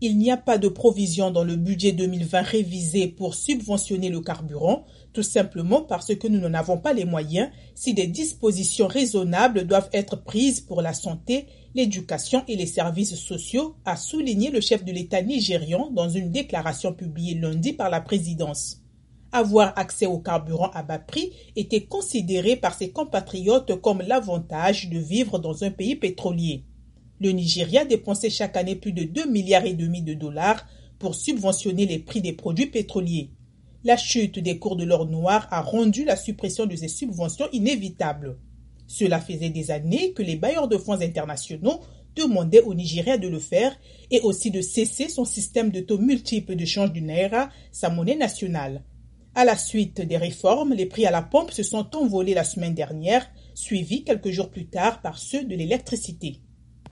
Il n'y a pas de provision dans le budget 2020 révisé pour subventionner le carburant, tout simplement parce que nous n'en avons pas les moyens si des dispositions raisonnables doivent être prises pour la santé, l'éducation et les services sociaux, a souligné le chef de l'État nigérian dans une déclaration publiée lundi par la présidence. Avoir accès au carburant à bas prix était considéré par ses compatriotes comme l'avantage de vivre dans un pays pétrolier. Le Nigeria dépensait chaque année plus de 2,5 milliards de dollars pour subventionner les prix des produits pétroliers. La chute des cours de l'or noir a rendu la suppression de ces subventions inévitable. Cela faisait des années que les bailleurs de fonds internationaux demandaient au Nigeria de le faire et aussi de cesser son système de taux multiples de change du naira, sa monnaie nationale. À la suite des réformes, les prix à la pompe se sont envolés la semaine dernière, suivis quelques jours plus tard par ceux de l'électricité.